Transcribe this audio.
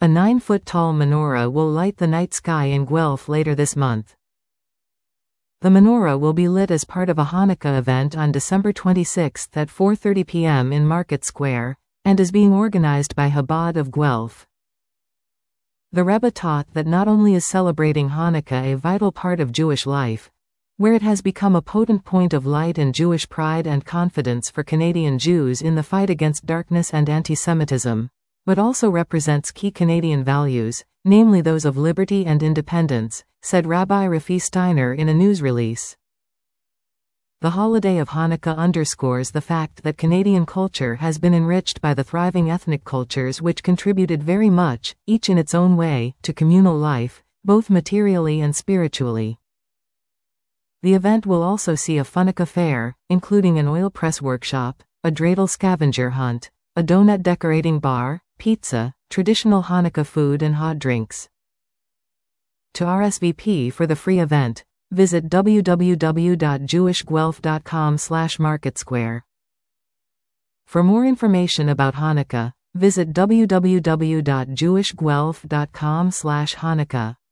A 9-foot-tall menorah will light the night sky in Guelph later this month. The menorah will be lit as part of a Hanukkah event on December 26 at 4:30 p.m. in Market Square, and is being organized by Chabad of Guelph. The Rebbe taught that not only is celebrating Hanukkah a vital part of Jewish life, where it has become a potent point of light and Jewish pride and confidence for Canadian Jews in the fight against darkness and anti-Semitism, but also represents key Canadian values, namely those of liberty and independence, said Rabbi Rafi Steiner in a news release. The holiday of Hanukkah underscores the fact that Canadian culture has been enriched by the thriving ethnic cultures which contributed very much, each in its own way, to communal life, both materially and spiritually. The event will also see a Hanukkah fair, including an oil press workshop, a dreidel scavenger hunt, a donut decorating bar, pizza, traditional Hanukkah food and hot drinks. To RSVP for the free event, visit www.jewishguelph.com/marketsquare. For more information about Hanukkah, visit www.jewishguelph.com/Hanukkah.